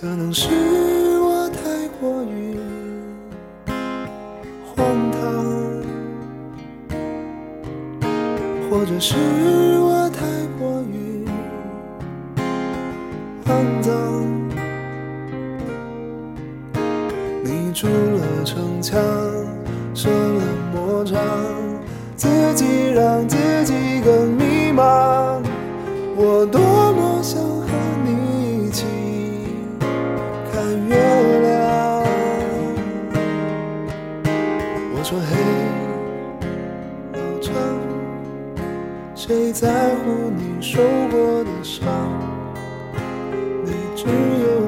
可能是我太过于荒唐，或者是我太过于肮脏。你筑了城墙，设了魔障，自己让自己更迷茫。我多么想和你一起看月亮。我说嘿，老张，谁在乎你受过的伤？你只有